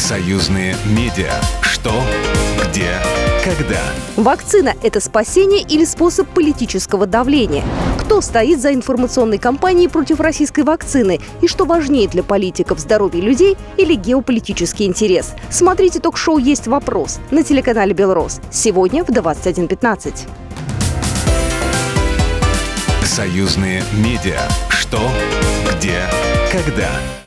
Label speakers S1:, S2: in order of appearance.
S1: Союзные медиа. Что, где, когда.
S2: Вакцина – это спасение или способ политического давления? Кто стоит за информационной кампанией против российской вакцины? И что важнее для политиков – здоровье людей или геополитический интерес? Смотрите ток-шоу «Есть вопрос» на телеканале «Белрос» сегодня в 21:15.
S1: Союзные медиа. Что, где, когда.